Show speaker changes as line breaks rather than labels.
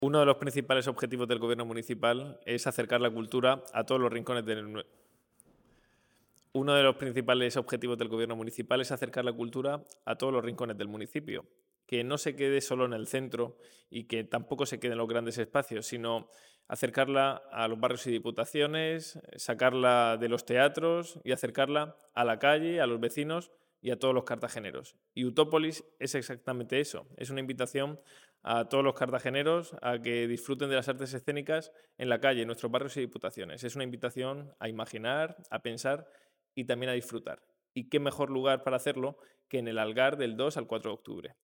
Uno de los principales objetivos del gobierno municipal es acercar la cultura a todos los rincones del Uno de los principales objetivos del gobierno municipal es acercar la cultura a todos los rincones del municipio, que no se quede solo en el centro y que tampoco se quede en los grandes espacios, sino acercarla a los barrios y diputaciones, sacarla de los teatros y acercarla a la calle, a los vecinos y a todos los cartageneros. Y Utópolis es exactamente eso, es una invitación a todos los cartageneros a que disfruten de las artes escénicas en la calle, en nuestros barrios y diputaciones. Es una invitación a imaginar, a pensar y también a disfrutar. ¿Y qué mejor lugar para hacerlo que en el Algar del 2 al 4 de octubre?